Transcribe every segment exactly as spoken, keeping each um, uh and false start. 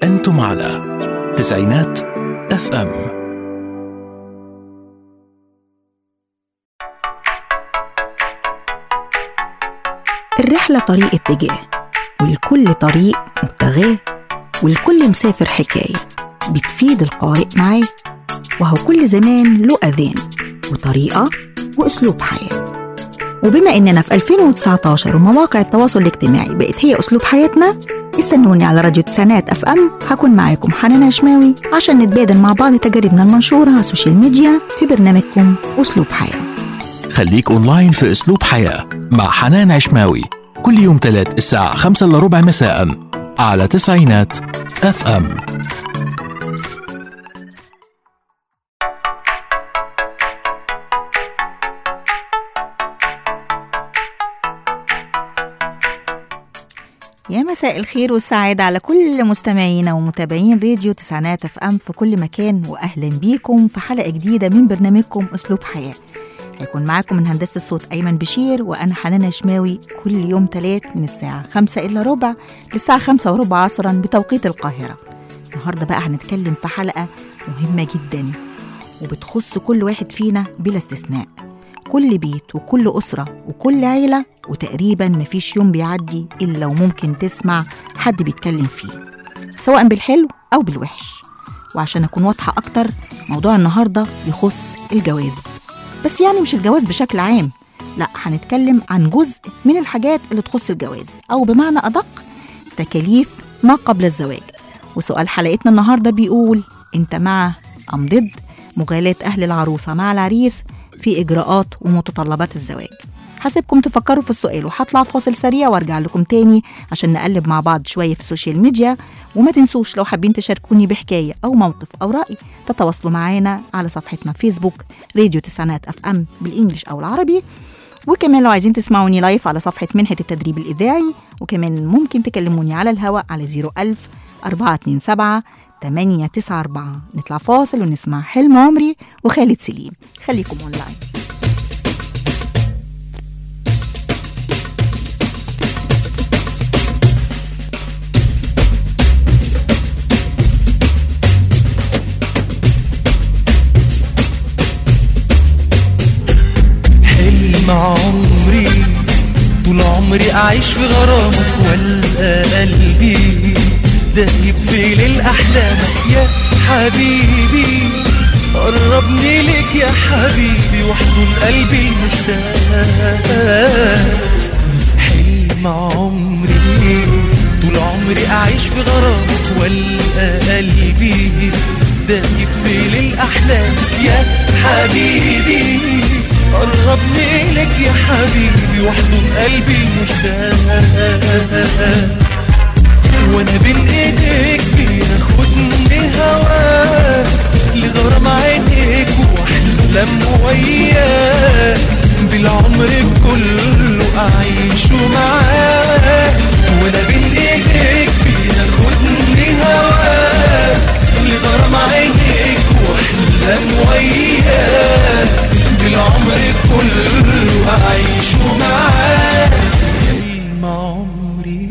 أنتم على تسعينات اف ام. الرحلة طريق اتجاه، والكل طريق مبتغاه، والكل مسافر حكاية بتفيد القارئ معاه. وهو كل زمان له أذان وطريقة وأسلوب حياة. وبما إننا في ألفين وتسعتاشر ومواقع التواصل الاجتماعي بقت هي أسلوب حياتنا، استنوني على راديو تسعينات اف ام. هكون معاكم حنان عشماوي عشان نتبادل مع بعض تجاربنا المنشورة على السوشيال ميديا في برنامجكم أسلوب حياة. خليك أونلاين في أسلوب حياة مع حنان عشماوي كل يوم تلات الساعة خمسة إلا ربع مساء على تسعينات اف ام. يا مساء الخير والسعادة على كل مستمعينا ومتابعين راديو تسعينات اف ام في كل مكان، وأهلا بيكم في حلقة جديدة من برنامجكم أسلوب حياة. هيكون معاكم من هندسة الصوت أيمن بشير، وأنا حنان عشماوي كل يوم تلات من الساعة خمسة إلا ربع للساعة خمسة وربع عصرا بتوقيت القاهرة. النهاردة بقى هنتكلم في حلقة مهمة جدا وبتخص كل واحد فينا بلا استثناء، كل بيت وكل أسرة وكل عيلة، وتقريبا مفيش يوم بيعدي إلا وممكن تسمع حد بيتكلم فيه سواء بالحلو أو بالوحش. وعشان أكون واضحة أكتر، موضوع النهاردة يخص الجواز، بس يعني مش الجواز بشكل عام، لا، هنتكلم عن جزء من الحاجات اللي تخص الجواز، أو بمعنى أدق تكاليف ما قبل الزواج. وسؤال حلقتنا النهاردة بيقول: أنت مع أم ضد مغالاة أهل العروسة مع العريس في إجراءات ومتطلبات الزواج؟ حسبكم تفكروا في السؤال، وهطلع فاصل سريع وارجع لكم تاني عشان نقلب مع بعض شوية في السوشيال ميديا. وما تنسوش لو حابين تشاركوني بحكاية أو موقف أو رأي، تتواصلوا معانا على صفحتنا فيسبوك راديو تسعينات اف ام بالإنجليش أو العربي. وكمان لو عايزين تسمعوني لايف على صفحة منحة التدريب الإذاعي، وكمان ممكن تكلموني على الهواء على زيرو ألف أربعة اتنين سبعة تمانية تسعة أربعة. نطلع فاصل ونسمع حلم عمري وخالد سليم. خليكم أونلاين. عمري طول عمري أعيش في غرامك، والقى قلبي دايب في ليل أحلامك يا حبيبي. قربني لك يا حبيبي واحضن قلبي المشتاق. حلم عمري طول عمري أعيش في غرامك، والقى قلبي دايب في ليل أحلامك يا حبيبي. قربني لك يا حبيبي واحضن قلبي المشتاق. وانا بين ايديك بياخدني هواك لغرام عينيك، واحلم وياك بالعمر كله اعيشه معاك. وانا بين ايديك بياخدني هواك لغرام عينيك، واحلم وياك بالعمر كله أعيشه معاك. حلم عمري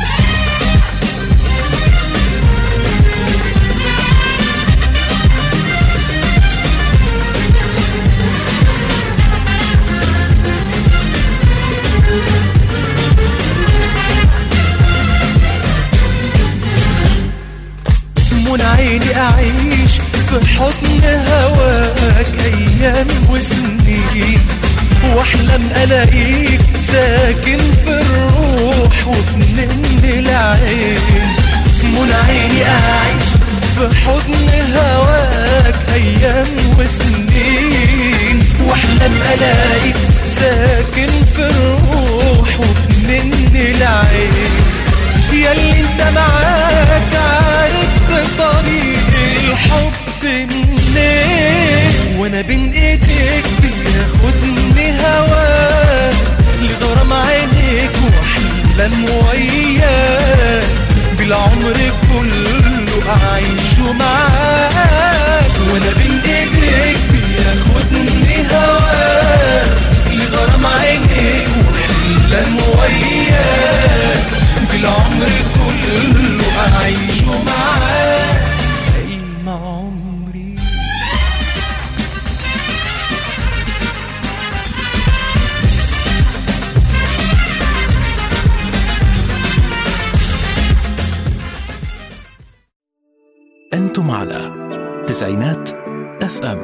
من عيني أعيش في حضن هواك أيام وسنين، واحلم الاقيك ساكن في الروح وفي العين. من عيني اعيش في حضن هواك ايام وسنين، واحلم الاقيك ساكن في الروح وفي العين. ياللي انت معاك عارف طريق الحب منين، وانا بين ايديك بياخدني هواك لغرام عينيك، واحلم وياك بالعمر كله اعيشه معاك. وانا بين ايديك بياخدني هواك لغرام عينيك، واحلم وياك بالعمر كله اعيشه معاك. أنتم على تسعينات اف ام.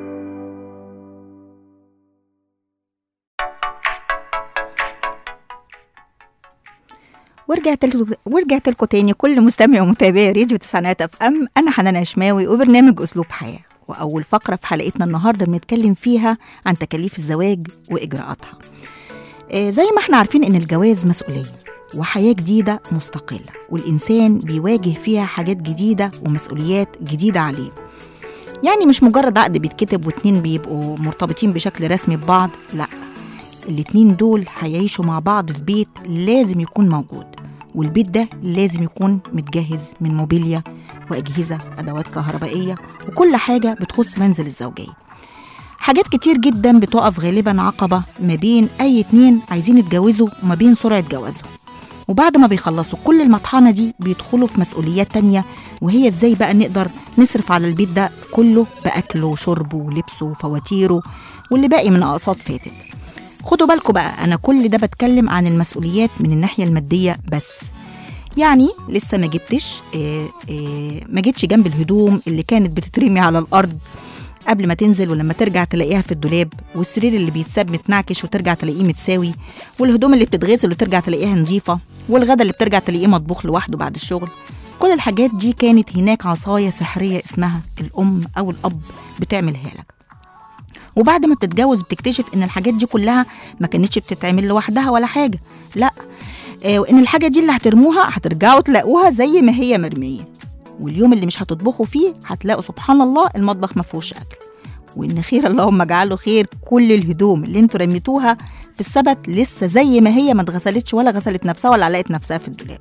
ورجعت لكم ورجعت لكم تاني كل مستمع ومتابع راديو تسعينات اف ام. انا حنان عشماوي وبرنامج اسلوب حياه. واول فقره في حلقتنا النهارده بنتكلم فيها عن تكاليف الزواج واجراءاتها. آه زي ما احنا عارفين ان الجواز مسؤوليه وحياه جديده مستقله، والانسان بيواجه فيها حاجات جديده ومسؤوليات جديده عليه. يعني مش مجرد عقد بيتكتب واتنين بيبقوا مرتبطين بشكل رسمي ببعض، لا، الاتنين دول هيعيشوا مع بعض في بيت لازم يكون موجود، والبيت ده لازم يكون متجهز من موبيليا وأجهزة أدوات كهربائية وكل حاجة بتخص منزل الزوجية. حاجات كتير جدا بتقف غالبا عقبة ما بين أي اتنين عايزين يتجوزوا وما بين سرعة جوازهم. وبعد ما بيخلصوا كل المطحنة دي بيدخلوا في مسؤوليات تانية، وهي ازاي بقى نقدر نصرف على البيت ده كله بأكله وشربه ولبسه وفواتيره واللي باقي من أقساط فاتت. خدوا بالكم بقى، أنا كل ده بتكلم عن المسؤوليات من الناحية المادية بس. يعني لسه ما جبتش آه آه ما جيتش جنب الهدوم اللي كانت بتترمي على الأرض قبل ما تنزل، ولما ترجع تلاقيها في الدولاب، والسرير اللي بيتساب متنعكش وترجع تلاقيه متساوي، والهدوم اللي بتتغسل وترجع تلاقيها نظيفة، والغدا اللي بترجع تلاقيه مطبوخ لوحده بعد الشغل. كل الحاجات دي كانت هناك عصاية سحرية اسمها الأم أو الأب بتعملها لك. وبعد ما بتتجوز بتكتشف ان الحاجات دي كلها ما كانتش بتتعمل لوحدها ولا حاجة، لا، آه وان الحاجة دي اللي هترموها هترجعوا تلاقوها زي ما هي مرمية. واليوم اللي مش هتطبخوا فيه هتلاقوا سبحان الله المطبخ ما فيهوش اكل. وان خير اللهم اجعله خير كل الهدوم اللي انتوا رميتوها في السبت لسه زي ما هي، ما اتغسلتش ولا غسلت نفسها ولا علقت نفسها في الدولاب.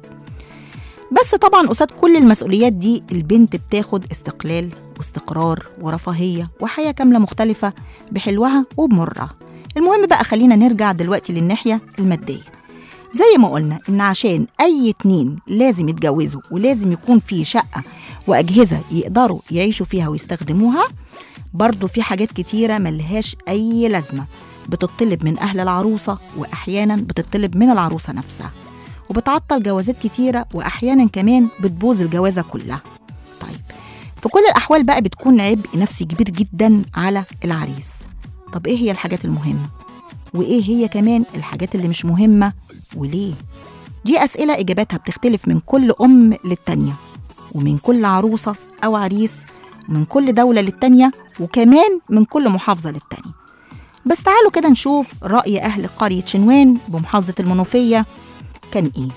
بس طبعا قصاد كل المسؤوليات دي البنت بتاخد استقلال واستقرار ورفاهية وحياة كاملة مختلفة بحلوها وبمرها. المهم بقى خلينا نرجع دلوقتي للناحية المادية. زي ما قلنا إن عشان أي اتنين لازم يتجوزوا ولازم يكون في شقة وأجهزة يقدروا يعيشوا فيها ويستخدموها، برضو في حاجات كتيرة ملهاش أي لازمة بتطلب من أهل العروسة، وأحيانا بتطلب من العروسة نفسها، وبتعطل جوازات كتيرة، وأحيانا كمان بتبوظ الجوازة كلها. طيب في كل الأحوال بقى بتكون عبء نفسي كبير جدا على العريس. طب إيه هي الحاجات المهمة؟ وإيه هي كمان الحاجات اللي مش مهمة وليه؟ دي أسئلة إجاباتها بتختلف من كل أم للتانية، ومن كل عروسة أو عريس، ومن كل دولة للتانية، وكمان من كل محافظة للتانية. بس تعالوا كده نشوف رأي أهل قرية شنوان بمحافظة المنوفية كان إيه.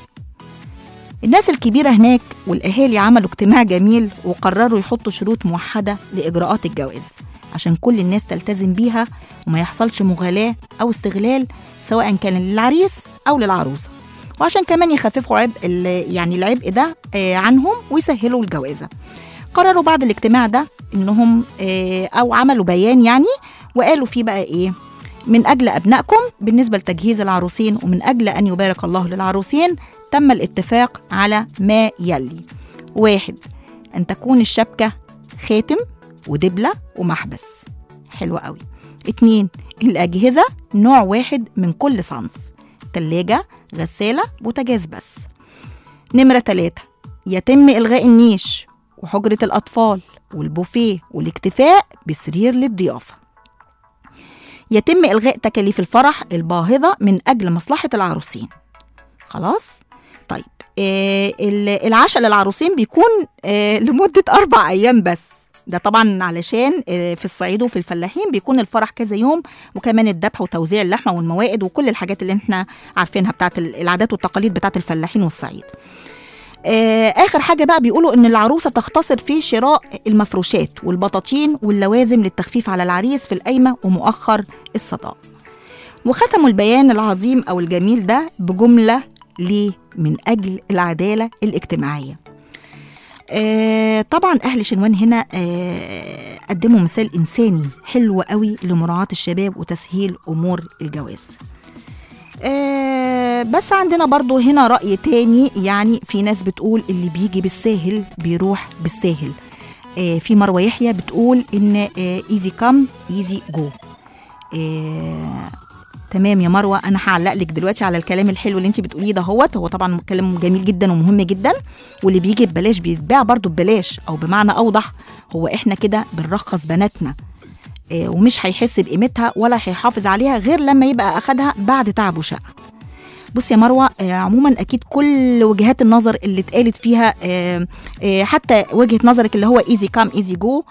الناس الكبيرة هناك والأهالي عملوا اجتماع جميل وقرروا يحطوا شروط موحدة لإجراءات الجواز عشان كل الناس تلتزم بيها وما يحصلش مغالاة أو استغلال سواء كان للعريس أو للعروسة، وعشان كمان يخففوا عبء يعني العبء ده عنهم ويسهلوا الجوازة. قرروا بعد الاجتماع ده إنهم أو عملوا بيان يعني وقالوا فيه بقى إيه: من أجل أبنائكم بالنسبة لتجهيز العروسين ومن أجل أن يبارك الله للعروسين تم الاتفاق على ما يلي: واحد، أن تكون الشبكة خاتم ودبلة ومحبس، حلوة قوي. اتنين، الأجهزة نوع واحد من كل صنف، تلاجة، غسالة، بوتاجاز بس. نمرة تلاتة، يتم إلغاء النيش وحجرة الأطفال والبوفيه والاكتفاء بسرير للضيافة. يتم إلغاء تكاليف الفرح الباهظة من أجل مصلحة العروسين. خلاص؟ طيب آه العشاء للعروسين بيكون آه لمدة أربع أيام بس. ده طبعا علشان آه في الصعيد وفي الفلاحين بيكون الفرح كذا يوم، وكمان الذبح وتوزيع اللحمة والموائد وكل الحاجات اللي احنا عارفينها بتاعت العادات والتقاليد بتاعت الفلاحين والصعيد. آه آخر حاجة بقى بيقولوا إن العروسة تختصر في شراء المفروشات والبطاطين واللوازم للتخفيف على العريس في القايمة ومؤخر الصداق. وختموا البيان العظيم أو الجميل ده بجملة: ليه؟ من أجل العدالة الاجتماعية. آه طبعا أهل شنوان هنا آه قدموا مثال إنساني حلو قوي لمراعاة الشباب وتسهيل أمور الجواز. آه بس عندنا برضو هنا رأي تاني، يعني في ناس بتقول اللي بيجي بالساهل بيروح بالساهل. آه في مروة يحيى بتقول إن آه easy come easy go. آه تمام يا مروه، انا هعلق لك دلوقتي على الكلام الحلو اللي انت بتقوليه ده. هو هو طبعا كلام جميل جدا ومهم جدا، واللي بيجي ببلاش بيتباع برضو ببلاش، او بمعنى اوضح هو احنا كده بنرخص بناتنا، اه ومش هيحس بقيمتها ولا هيحافظ عليها غير لما يبقى اخدها بعد تعب وشقه. بص يا مروه، آه عموما اكيد كل وجهات النظر اللي اتقالت فيها، آه آه حتى وجهه نظرك اللي هو ايزي كام ايزي جو،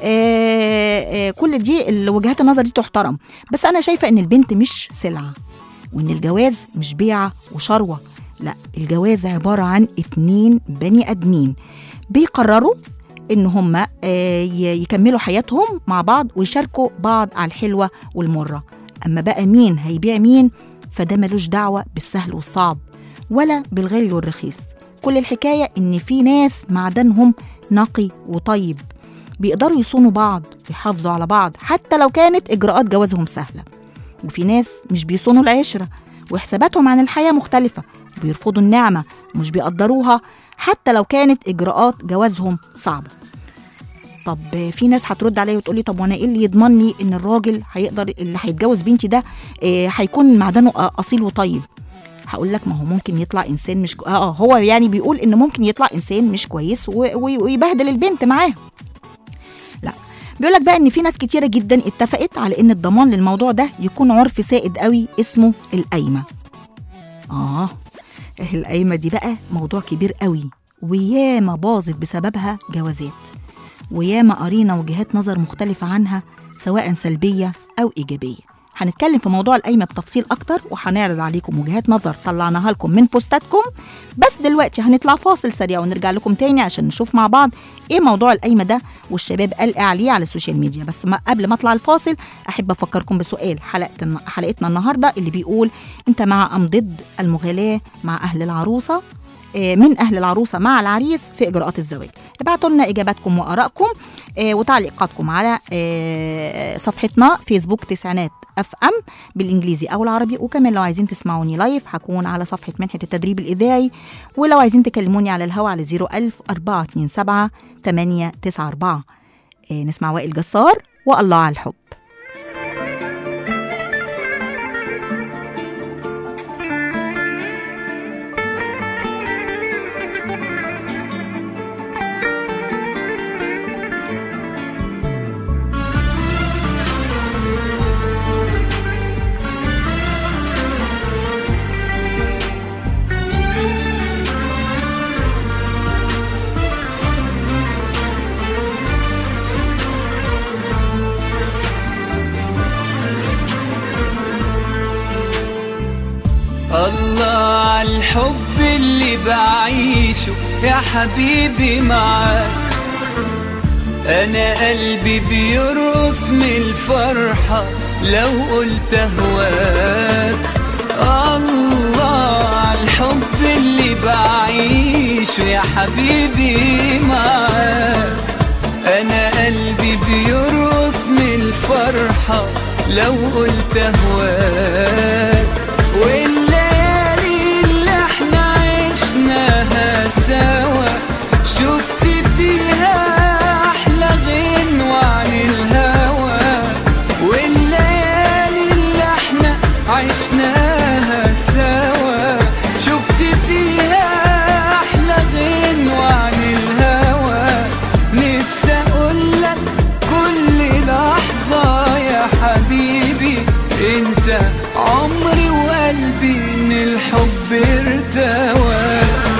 كل دي وجهات النظر دي تحترم، بس انا شايفه ان البنت مش سلعه، وان الجواز مش بيعه وشروه، لا، الجواز عباره عن اتنين بني ادمين بيقرروا ان هم آه يكملوا حياتهم مع بعض ويشاركوا بعض على الحلوه والمره. اما بقى مين هيبيع مين فده ملوش دعوة بالسهل والصعب ولا بالغالي والرخيص. كل الحكاية إن في ناس معدنهم نقي وطيب، بيقدروا يصونوا بعض ويحافظوا على بعض حتى لو كانت إجراءات جوازهم سهلة، وفي ناس مش بيصونوا العشرة وحساباتهم عن الحياة مختلفة، بيرفضوا النعمة ومش بيقدروها حتى لو كانت إجراءات جوازهم صعبة. طب في ناس هترد عليا وتقولي طب وانا ايه اللي يضمن لي ان الراجل هيقدر اللي هيتجوز بنتي ده إيه هيكون معدنه اصيل وطيب؟ هقول لك ما هو ممكن يطلع انسان مش اه هو يعني بيقول ان ممكن يطلع انسان مش كويس ويبهدل البنت معاه. لا، بيقول لك بقى ان في ناس كتيره جدا اتفقت على ان الضمان للموضوع ده يكون عرف سائد قوي اسمه القايمه. اه القايمه دي بقى موضوع كبير قوي، وياما باظت بسببها جوازات، وياما قرينا وجهات نظر مختلفة عنها سواء سلبية أو إيجابية. هنتكلم في موضوع القايمة بتفصيل أكتر، وهنعرض عليكم وجهات نظر طلعناها لكم من بوستاتكم. بس دلوقتي هنطلع فاصل سريع ونرجع لكم تاني عشان نشوف مع بعض إيه موضوع القايمة ده والشباب قال إيه عليه على السوشيال ميديا. بس ما قبل ما أطلع الفاصل أحب أفكركم بسؤال حلقتنا, حلقتنا النهاردة اللي بيقول: أنت مع أم ضد المغالاة مع أهل العروسة من أهل العروسة مع العريس في إجراءات الزواج؟ ابعتوا لنا إجاباتكم وآرائكم وتعليقاتكم على صفحتنا فيسبوك تسعينات اف ام بالإنجليزي أو العربي، وكمان لو عايزين تسمعوني لايف هكون على صفحة منحة التدريب الإذاعي، ولو عايزين تكلموني على الهواء على صفر ألف أربعة اتنين سبعة تمانية تسعة أربعة. نسمع وائل جسار والله على الحب. الله عالحب اللي بعيشه يا حبيبي معاك، أنا قلبي بيرقص من الفرحة لو قلت أهواك. الله عالحب اللي بعيشه يا حبيبي معاك، أنا قلبي بيرقص من الفرحة لو قلت أهواك. والليالي اللي احنا عشناها سوا شفت فيها احلى غنوة عن الهوى، والليالي اللي احنا عشناها سوا شفت فيها احلى غنوة عن الهوى. نفسي اقولك كل لحظة يا حبيبي انت عمري وقلبي ان الحب ارتوى.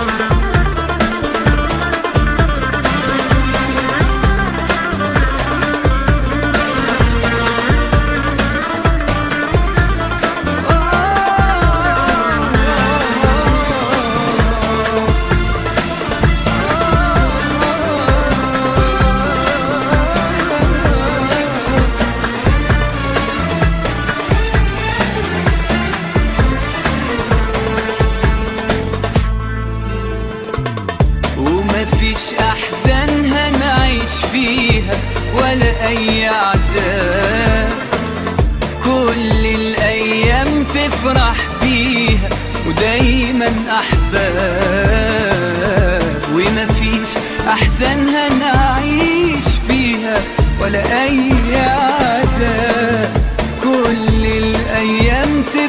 ولا أي عذاب، كل الأيام تفرح بيها ودايما أحباب، ومفيش أحزان هنعيش فيها ولا أي عذاب، كل الأيام تفرح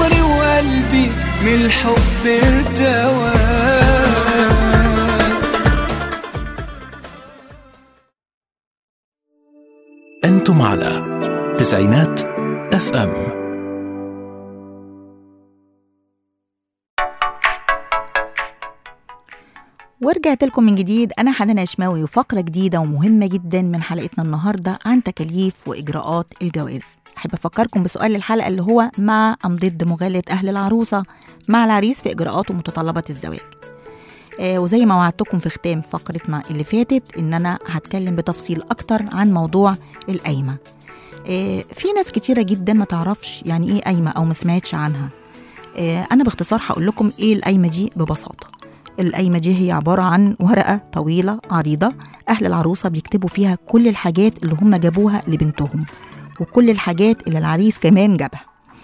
عمري وقلبي من الحب ارتوى. أنتم على تسعينات اف ام. ورجعت لكم من جديد. أنا حنان عشماوي وفقرة جديدة ومهمة جدا من حلقتنا النهاردة عن تكاليف وإجراءات الجواز. أحب أفكركم بسؤال الحلقة اللي هو مع أم ضد مغالاة أهل العروسة مع العريس في إجراءات ومتطلبات الزواج. آه وزي ما وعدتكم في ختام فقرتنا اللي فاتت إن أنا هتكلم بتفصيل أكتر عن موضوع القايمة. آه في ناس كتيرة جدا ما تعرفش يعني إيه قايمة أو ما سمعتش عنها. آه أنا باختصار هقول لكم إيه القايمة دي ببساطة. القايمة دي هي عبارة عن ورقة طويلة عريضة أهل العروسة بيكتبوا فيها كل الحاجات اللي هم جابوها لبنتهم وكل الحاجات اللي العريس كمان جابها،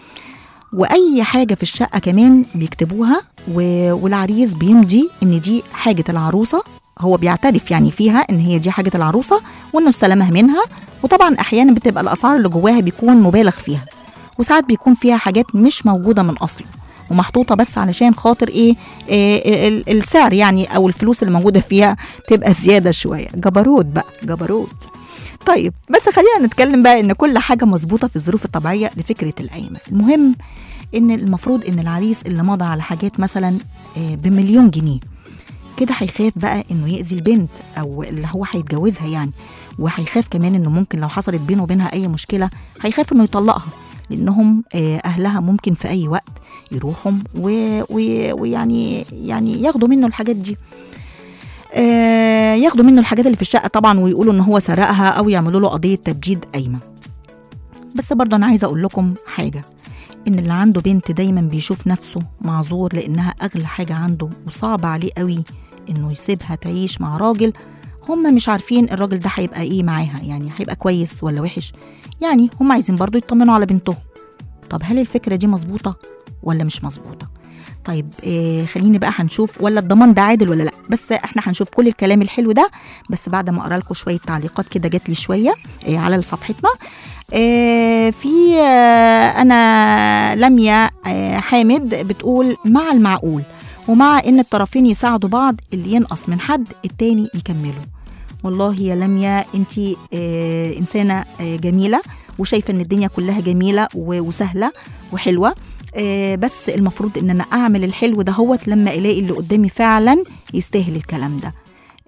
وأي حاجة في الشقة كمان بيكتبوها، والعريس بيمضي إن دي حاجة العروسة، هو بيعترف يعني فيها إن هي دي حاجة العروسة وإنه استلمها منها. وطبعا أحيانا بتبقى الأسعار اللي جواها بيكون مبالغ فيها، وساعات بيكون فيها حاجات مش موجودة من أصله ومحطوطة بس علشان خاطر إيه, إيه السعر يعني أو الفلوس اللي موجودة فيها تبقى زيادة شوية. جبروت بقى جبروت. طيب بس خلينا نتكلم بقى إن كل حاجة مظبوطة في الظروف الطبيعية لفكرة القايمة. المهم إن المفروض إن العريس اللي مضى على حاجات مثلا بمليون جنيه كده هيخاف بقى إنه يأذي البنت أو اللي هو هيتجوزها يعني، وهيخاف كمان إنه ممكن لو حصلت بينه وبينها أي مشكلة هيخاف إنه يطلقها، لأنهم أهلها ممكن في أي وقت يروحهم ويعني يعني ياخدوا منه الحاجات دي، ياخدوا منه الحاجات اللي في الشقة طبعا ويقولوا إن هو سرقها أو يعملوا له قضية تبجيد قايمة. بس برضه أنا عايزة أقول لكم حاجة، إن اللي عنده بنت دايما بيشوف نفسه معذور لأنها أغلى حاجة عنده، وصعب عليه قوي إنه يسيبها تعيش مع راجل هم مش عارفين الراجل ده هيبقى إيه معاها، يعني هيبقى كويس ولا وحش، يعني هم عايزين برضو يطمنوا على بنتهم. طب هل الفكرة دي مظبوطة ولا مش مظبوطة؟ طيب إيه خليني بقى هنشوف ولا الضمان ده عادل ولا لا. بس احنا هنشوف كل الكلام الحلو ده بس بعد ما اقرا لكم شويه تعليقات كده جات لي شويه إيه على صفحتنا. إيه في آه انا لميا آه حامد بتقول مع المعقول ومع ان الطرفين يساعدوا بعض، اللي ينقص من حد التاني يكمله. والله يا لميا انتي آه انسانه آه جميله وشايفه ان الدنيا كلها جميله وسهله وحلوه، آه بس المفروض ان انا اعمل الحلو ده هوت لما الاقي اللي قدامي فعلا يستاهل الكلام ده.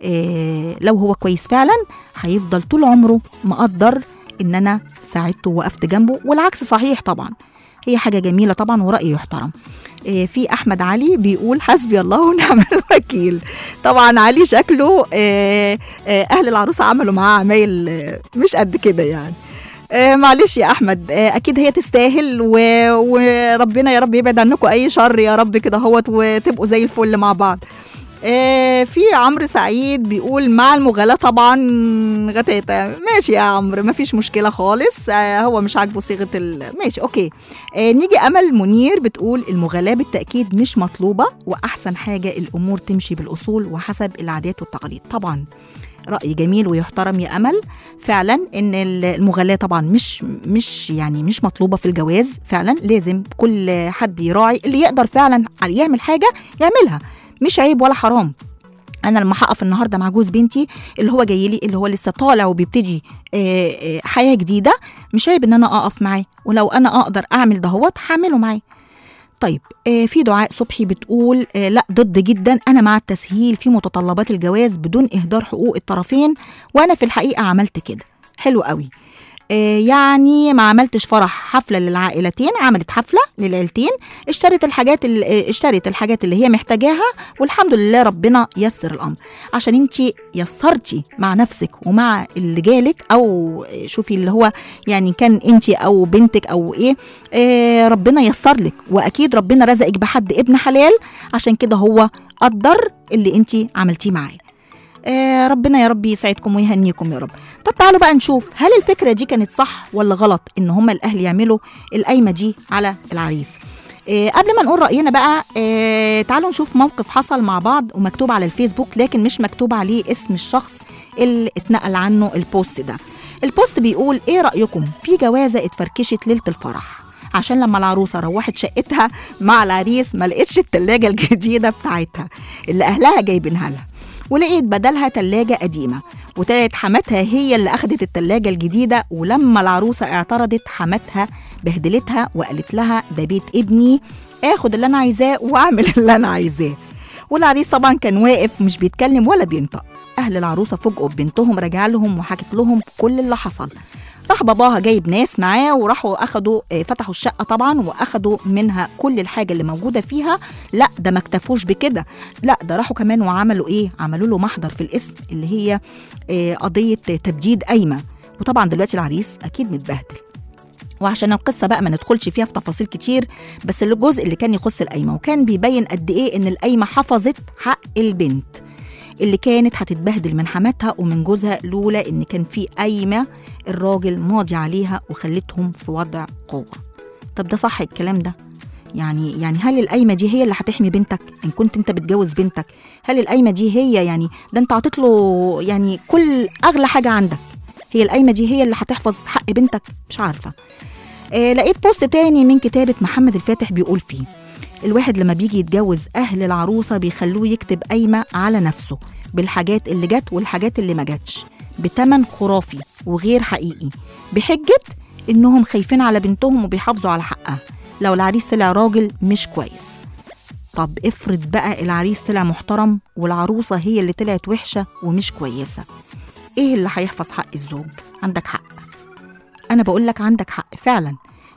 آه لو هو كويس فعلا هيفضل طول عمره مقدر ان انا ساعدته ووقفت جنبه، والعكس صحيح طبعا. هي حاجه جميله طبعا ورأي يحترم. آه في احمد علي بيقول حسبي الله ونعم الوكيل. طبعا علي شكله آه آه اهل العروسه عملوا معاه عمايل آه مش قد كده يعني. آه معلش يا احمد، آه اكيد هي تستاهل و... وربنا يا رب يبعد عنكم اي شر يا رب كده هوت وتبقوا زي الفل مع بعض. آه في عمرو سعيد بيقول مع المغالاة طبعا غتاتة. ماشي يا عمرو مفيش مشكلة خالص، آه هو مش عاجبه صيغة ال... ماشي اوكي. آه نيجي امل منير بتقول المغالاة بالتأكيد مش مطلوبة، واحسن حاجة الامور تمشي بالاصول وحسب العادات والتقاليد. طبعا رأي جميل ويحترم يا أمل. فعلا إن المغالاة طبعا مش مش يعني مش مطلوبة في الجواز، فعلا لازم كل حد يراعي اللي يقدر فعلا يعمل حاجة يعملها، مش عيب ولا حرام. أنا لما هقف النهاردة مع جوز بنتي اللي هو جاي لي اللي هو لسه طالع وبيبتدي حياة جديدة، مش عيب إن أنا أقف معاه، ولو أنا أقدر أعمل دهوت هعمله معاه. طيب آه في دعاء صبحي بتقول آه لا ضد جدا، أنا مع التسهيل في متطلبات الجواز بدون إهدار حقوق الطرفين، وأنا في الحقيقة عملت كده. حلو قوي. آه يعني ما عملتش فرح حفلة للعائلتين، عملت حفلة للعيلتين، اشترت الحاجات اللي اشترت الحاجات اللي هي محتاجاها، والحمد لله ربنا يسر الأمر. عشان انتي يسرتي مع نفسك ومع اللي جالك، أو شوفي اللي هو يعني كان انتي أو بنتك أو ايه، آه ربنا يسر لك، وأكيد ربنا رزقك بحد ابن حلال، عشان كده هو قدر اللي انتي عملتيه معاه. آه ربنا يا رب يسعدكم ويهنيكم يا رب. طب تعالوا بقى نشوف هل الفكرة دي كانت صح ولا غلط ان هم الاهل يعملوا القايمة دي على العريس. آه قبل ما نقول رأينا بقى آه تعالوا نشوف موقف حصل مع بعض ومكتوب على الفيسبوك، لكن مش مكتوب عليه اسم الشخص اللي اتنقل عنه البوست ده. البوست بيقول ايه رأيكم في جوازة اتفركشت ليلة الفرح، عشان لما العروسة روحت شقتها مع العريس ما لقيتش التلاجة الجديدة بتاعتها اللي أهلها جايبينها لها، ولقيت بدلها تلاجة قديمة، وطلعت حماتها هي اللي أخدت التلاجة الجديدة. ولما العروسة اعترضت حماتها بهدلتها وقالت لها ده بيت ابني، اخد اللي أنا عايزاه واعمل اللي أنا عايزاه. والعريس طبعا كان واقف مش بيتكلم ولا بينطق. أهل العروسة فوجئوا ببنتهم، رجع لهم وحكت لهم كل اللي حصل. راح باباها جايب ناس معاه وراحوا أخدوا فتحوا الشقة طبعا وأخدوا منها كل الحاجة اللي موجودة فيها. لا ده ما اكتفوش بكده، لا ده راحوا كمان وعملوا إيه؟ عملوا له محضر في الاسم اللي هي قضية تبديد قايمة. وطبعا دلوقتي العريس أكيد متبهدل. وعشان القصة بقى ما ندخلش فيها في تفاصيل كتير، بس الجزء اللي كان يخص القايمة وكان بيبين قد إيه إن القايمة حفظت حق البنت اللي كانت هتتبهدل من حماتها ومن جوزها لولا إن كان في قايمة الراجل ماضي عليها وخلتهم في وضع قوة. طب ده صح الكلام ده؟ يعني يعني هل القايمة دي هي اللي هتحمي بنتك إن كنت أنت بتجوز بنتك؟ هل القايمة دي هي يعني ده أنت عطيت له يعني كل أغلى حاجة عندك، هي القايمة دي هي اللي هتحفظ حق بنتك؟ مش عارفة. آه لقيت بوست تاني من كتابة محمد الفاتح بيقول فيه الواحد لما بيجي يتجوز أهل العروسة بيخلوه يكتب قايمة على نفسه بالحاجات اللي جت والحاجات اللي ما جتش بتمن خرافي وغير حقيقي، بحجة إنهم خايفين على بنتهم وبيحافظوا على حقها لو العريس طلع راجل مش كويس. طب افرض بقى العريس طلع محترم والعروسة هي اللي طلعت وحشة ومش كويسة، إيه اللي هيحفظ حق الزوج؟ عندك حق، أنا بقول لك عندك حق فعلا.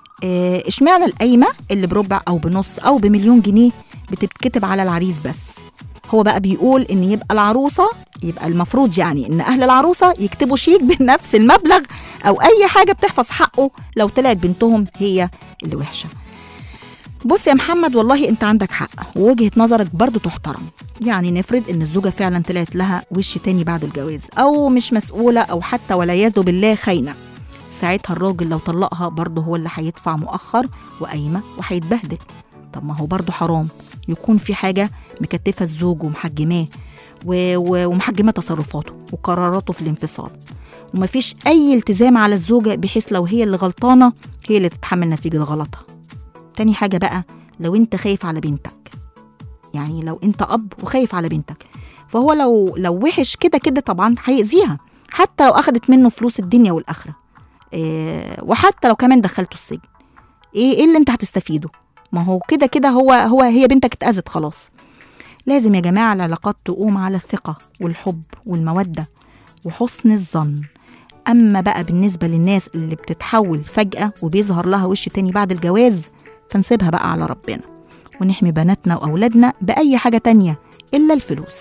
اشمعنى القايمة اللي بربع أو بنص أو بمليون جنيه بتتكتب على العريس بس؟ هو بقى بيقول إن يبقى العروسة يبقى المفروض يعني إن أهل العروسة يكتبوا شيك بنفس المبلغ أو أي حاجة بتحفظ حقه لو طلعت بنتهم هي اللي وحشة. بص يا محمد والله أنت عندك حق ووجهة نظرك برضو تحترم. يعني نفرض إن الزوجة فعلا طلعت لها وش تاني بعد الجواز أو مش مسؤولة أو حتى والعياذ بالله خاينة، ساعتها الراجل لو طلقها برضه هو اللي هيدفع مؤخر وقايمة وهيتبهدل. طب ما هو برضه حرام يكون في حاجة مكتفة الزوج ومحجماه ومحجمة تصرفاته وقراراته في الانفصال، ومفيش أي التزام على الزوجة بحيث لو هي اللي غلطانة هي اللي تتحمل نتيجة غلطها. تاني حاجة بقى لو انت خايف على بنتك، يعني لو انت أب وخايف على بنتك فهو لو لو وحش كده كده طبعا هيأذيها حتى لو أخدت منه فلوس الدنيا والآخرة. إيه وحتى لو كمان دخلته السجن، ايه ايه اللي انت هتستفيده؟ ما هو كده كده هو هو هي بنتك اتأذت خلاص. لازم يا جماعة العلاقات تقوم على الثقة والحب والمودة وحسن الظن. أما بقى بالنسبة للناس اللي بتتحول فجأة وبيظهر لها وش تاني بعد الجواز فنسيبها بقى على ربنا ونحمي بناتنا وأولادنا بأي حاجة تانية إلا الفلوس.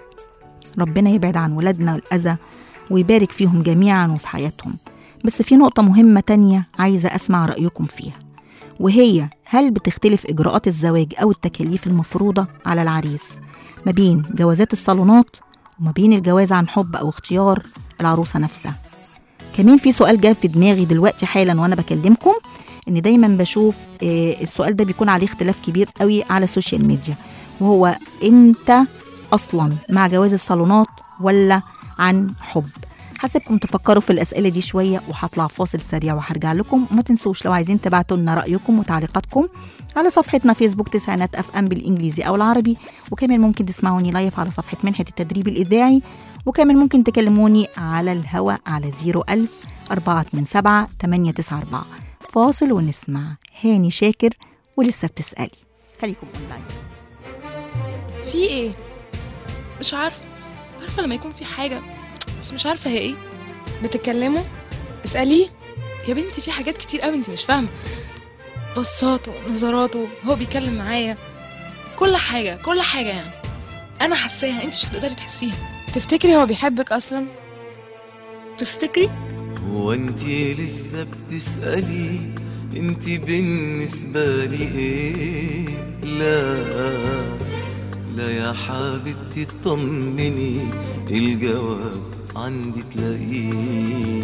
ربنا يبعد عن ولادنا الأذى ويبارك فيهم جميعا وفي حياتهم. بس في نقطة مهمة تانية عايزة أسمع رأيكم فيها، وهي هل بتختلف إجراءات الزواج أو التكاليف المفروضة على العريس ما بين جوازات الصالونات وما بين الجواز عن حب أو اختيار العروسة نفسها؟ كمان في سؤال جاء في دماغي دلوقتي حالا وأنا بكلمكم، إن دايما بشوف السؤال ده بيكون عليه اختلاف كبير قوي على السوشيال ميديا، وهو أنت أصلا مع جواز الصالونات ولا عن حب؟ حسبكم تفكروا في الأسئلة دي شوية وهطلع فاصل سريع وهرجع لكم. وما تنسوش لو عايزين تبعتوا لنا رأيكم وتعليقاتكم على صفحتنا فيسبوك تسعينات اف ام بالإنجليزي أو العربي، وكمان ممكن تسمعوني لايف على صفحة منحة التدريب الإذاعي، وكمان ممكن تكلموني على الهواء على زيرو ألف أربعة اتنين سبعة تمانية تسعة أربعة. فاصل ونسمع هاني شاكر ولسه بتسألي. خليكم أونلاين. في إيه؟ مش عارفة عارفة لما يكون في حاجة بس مش عارفة هي ايه. بتتكلموا؟ اسأليه يا بنتي. في حاجات كتير قوي انت مش فاهمة، بصاته نظراته هو بيتكلم معايا، كل حاجة كل حاجة يعني انا حساها انت مش هتقدري تحسيها. تفتكري هو بيحبك اصلا؟ تفتكري؟ هو انت لسه بتسألي انت بالنسبة لي ايه؟ لا لا يا حبيبتي اطمني الجواب عندي تلاقيه.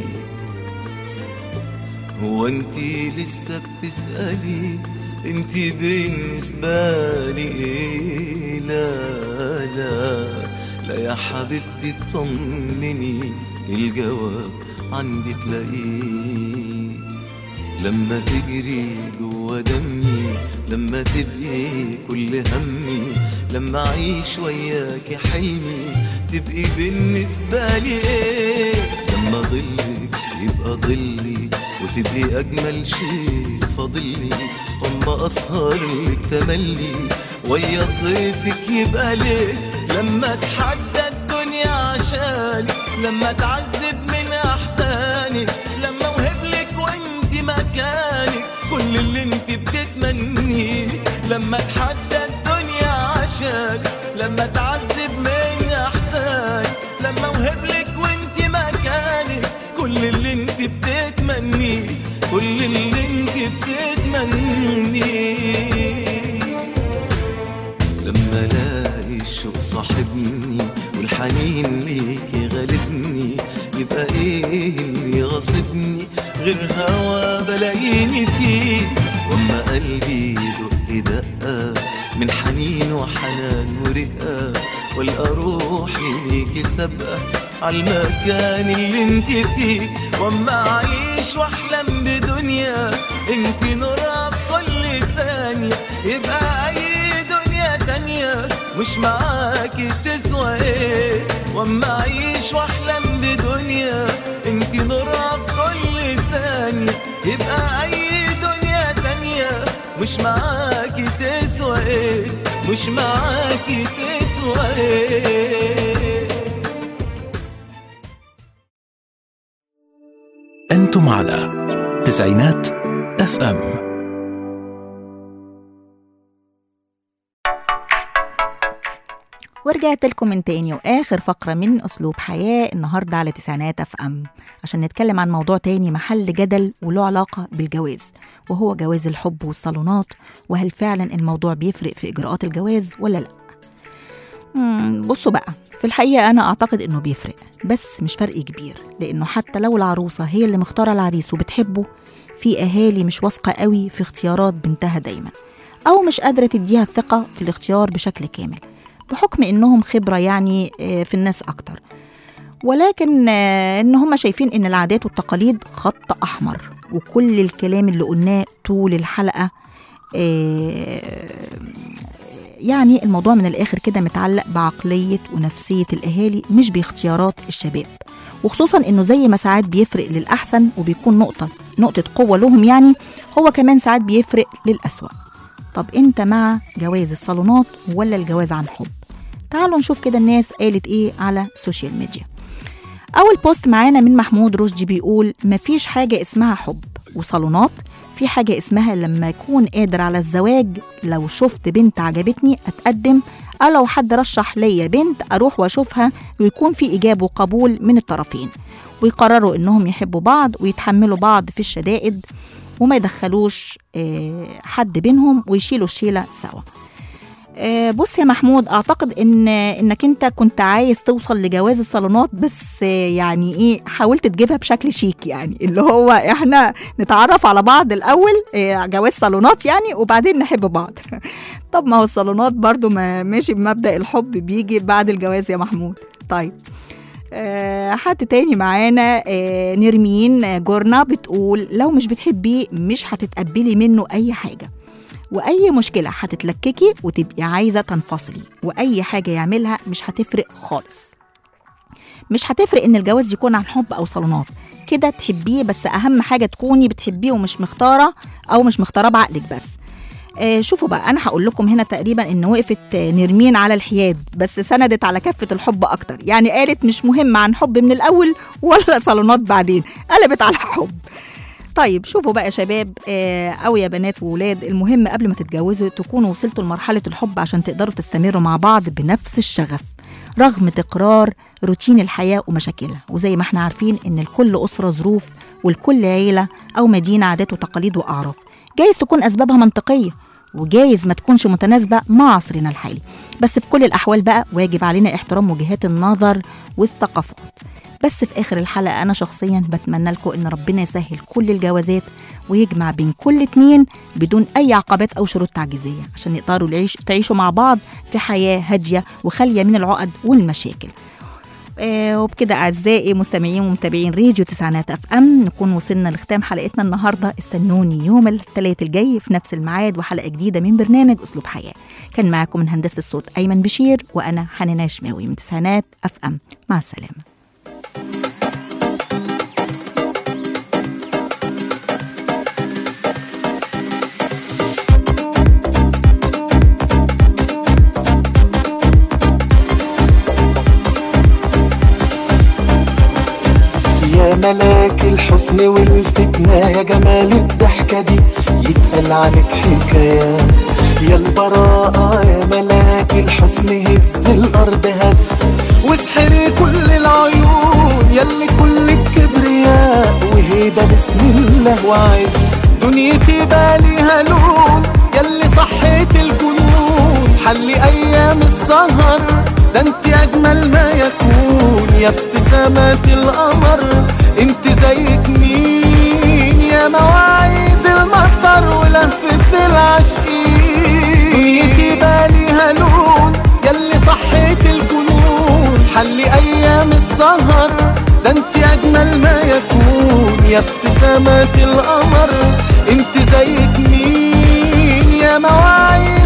هو انتي لسه بتسألي انتي بالنسبة لي ايه؟ لا لا لا يا حبيبتي اطمني الجواب عندي تلاقيه. لما تجري جوا دمي، لما تبقي كل همي، لما أعيش وياكي حلمي تبقي بالنسبة لي إيه؟ لما ظلك يبقى ظلي وتبقي أجمل شيء فاضلي، أما أسهر لك تملي ويا ضيفك يبقى ليه؟ لما اتحدى الدنيا عشاني، لما تعذب من أحزاني، لما أوهبلك وانت مكانك كل اللي انت بتتمنيه، لما اتحدى الدنيا عشاني، لما تعذب من أحزاني، لما أوهبلك وانت مكانك كل اللي انت بتتمنيه، كل اللي انت بتتمنيه. لما الاقي الشوق صاحبني والحنين ليكي غالبني، يبقى ايه اللي غاصبني غير هوا بلاقيني فيه؟ واما قلبي يدق دقة من حنين وحنان ورقة، والقى روحي ليكي سابقة عالمكان اللي انت فيه، واما اعيش واحلم بدنيا انت نورها في كل ثانية، يبقى اي دنيا تانية مش معاكي تسوى ايه؟ واما اعيش واحلم بدنيا انت نورها في كل ثانية، يبقى اي دنيا تانية مش معاكي تسوى ايه؟ مش معاكي تسوى ايه؟ أنتم على تسعينات اف ام. ورجعت لكم من تاني وآخر فقرة من أسلوب حياة النهاردة على تسعينات اف ام، عشان نتكلم عن موضوع تاني محل جدل وله علاقة بالجواز، وهو جواز الحب والصالونات، وهل فعلا الموضوع بيفرق في إجراءات الجواز ولا لأ؟ بصوا بقى، في الحقيقة أنا أعتقد إنه بيفرق، بس مش فرق كبير، لأنه حتى لو العروسة هي اللي مختارة العريس وبتحبه، في أهالي مش واثقة قوي في اختيارات بنتها دايما، أو مش قادرة تديها الثقة في الاختيار بشكل كامل بحكم إنهم خبرة يعني في الناس أكتر، ولكن إن هم شايفين إن العادات والتقاليد خط أحمر، وكل الكلام اللي قلناه طول الحلقة يعني الموضوع من الآخر كده متعلق بعقلية ونفسية الأهالي مش باختيارات الشباب، وخصوصا إنه زي ما ساعات بيفرق للأحسن وبيكون نقطة نقطة قوة لهم، يعني هو كمان ساعات بيفرق للأسوأ. طب أنت مع جواز الصالونات ولا الجواز عن حب؟ تعالوا نشوف كده الناس قالت إيه على السوشيال ميديا. أول بوست معانا من محمود رشدي بيقول: مفيش حاجة اسمها حب وصالونات، في حاجة اسمها لما يكون قادر على الزواج، لو شفت بنت عجبتني أتقدم، أو لو حد رشح ليا بنت أروح وأشوفها، ويكون في إجابة وقبول من الطرفين، ويقرروا إنهم يحبوا بعض ويتحملوا بعض في الشدائد، وما يدخلوش حد بينهم، ويشيلوا الشيلة سوا. بص يا محمود، أعتقد إن إنك أنت كنت عايز توصل لجواز الصالونات، بس يعني إيه، حاولت تجيبها بشكل شيك، يعني اللي هو إحنا نتعرف على بعض الأول، جواز صالونات يعني، وبعدين نحب بعض. طب ما هو الصالونات برضو ما ماشي بمبدأ الحب بيجي بعد الجواز يا محمود. طيب أه حد تاني معانا، أه نرمين جورنا بتقول: لو مش بتحبيه مش هتتقبلي منه أي حاجة، وأي مشكلة هتتلككي وتبقي عايزة تنفصلي، وأي حاجة يعملها مش هتفرق خالص. مش هتفرق إن الجواز يكون عن حب أو صالونات، كده تحبيه، بس أهم حاجة تكوني بتحبيه ومش مختارة أو مش مختارة بعقلك بس. آه شوفوا بقى، أنا هقول لكم هنا تقريبا إن وقفت نرمين على الحياد، بس سندت على كفة الحب أكتر، يعني قالت مش مهم عن حب من الأول ولا صالونات بعدين، قلبت على حب. طيب شوفوا بقى يا شباب آه أو يا بنات وولاد، المهم قبل ما تتجوزوا تكونوا وصلتوا لمرحلة الحب عشان تقدروا تستمروا مع بعض بنفس الشغف رغم تكرار روتين الحياة ومشاكلها. وزي ما احنا عارفين إن لكل أسرة ظروف، ولكل عيلة أو مدينة عادات وتقاليد وأعراف، جايز تكون أسبابها منطقية وجايز ما تكونش متناسبة مع عصرنا الحالي، بس في كل الأحوال بقى واجب علينا احترام وجهات النظر والثقافات. بس في آخر الحلقة أنا شخصيا بتمنى لكم إن ربنا يسهل كل الجوازات ويجمع بين كل اتنين بدون أي عقبات أو شروط تعجيزية، عشان يقدروا يعيش تعيشوا مع بعض في حياة هادية وخالية من العقد والمشاكل. آه وبكده أعزائي مستمعين ومتابعين راديو تسعينات أف أم نكون وصلنا لختام حلقتنا النهاردة. استنوني يوم الثلاث الجاي في نفس الميعاد وحلقة جديدة من برنامج أسلوب حياة. كان معاكم من هندسة الصوت أيمن بشير وأنا حنان عشماوي من تسعينات أف أم. مع السلامة. يا ملاك الحسن والفتنة يا جمال الضحكة دي يتقال عنك حكايات. يا البراءة يا ملاك الحسن هز الأرض هز واسحري كل العيون يلي كل الكبرياء وهيبة بسم الله وعز. دنيتي باليها لون يلي صحيت الجنون حلي أيام السهر ده انت أجمل ما يكون. يا ابتسامات القمر انت زيك مين يا مواعيد المطر ولهفة العاشقين. دنيتي باليها لون يلي صحيت الجنون حلي أيام السهر ده انت أجمل ما يكون. يا ابتسامات القمر انت زيك مين يا مواعيد